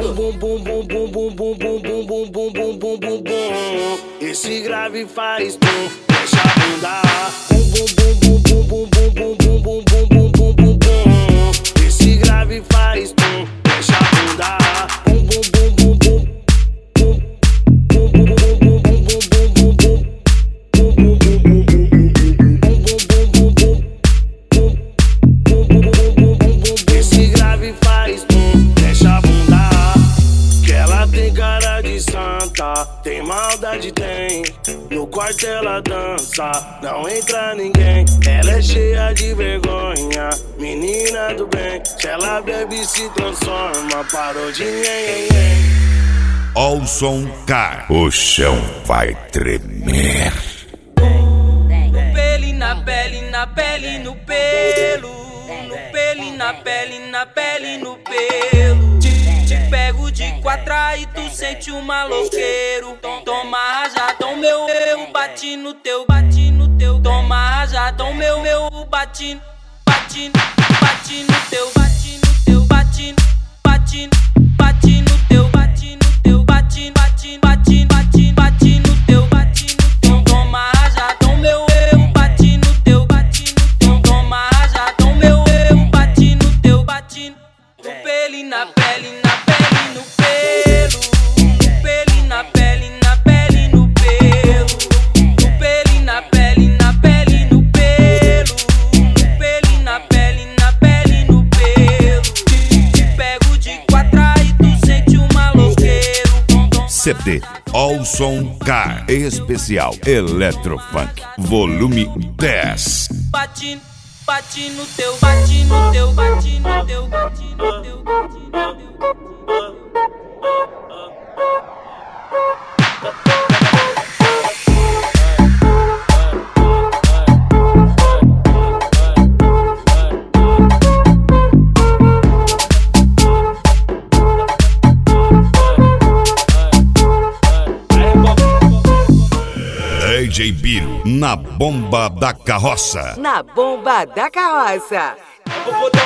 Bum bum bum bum bum bum bum bum bum bum bum bum bum bum bum. Esse grave faz tum, deixa a bunda. Bum bum bum bum bum bum bum bum bum bum bum bum bum bum. Esse grave faz tum, deixa a bunda. Bum bum bum bum bum bum bum bum bum bum bum bum bum. Esse grave faz tum, deixa a bunda. Que ela tem cara de santa, tem maldade, tem. No quarto ela dança, não entra ninguém. Ela é cheia de vergonha, menina do bem. Se ela bebe se transforma, parou de nhen. Olson K, o chão vai tremer. Na pele, na pele, no pelo. No pele, na pele, na pele, no pelo. Te pego de quatro e tu sente um maloqueiro. Toma rajadão, meu, bati no teu, bati no teu. Toma rajadão, meu, bati, bati, bati no teu, bati no teu, bati, bati, bati no teu, bati no teu, bati, bati, bati, bati, bati no teu, bati no teu. Toma rajadão, meu, bati no teu, bati no teu. Toma rajadão, meu, bati no teu, bati no pele, na pele, na pele, no pelo. No pele, na pele, na pele, no pelo. No pele, na pele, na pele, no pelo. No pele, na pele, na pele, no pelo. Te pego de quatro e tu sente um maloqueiro. CD Olson K, especial Eletrofunk, volume 10. Bati, bati no teu, bati no teu, bati no teu, bati no teu, bati no teu. DJ Biro, na bomba da carroça. Na bomba da carroça.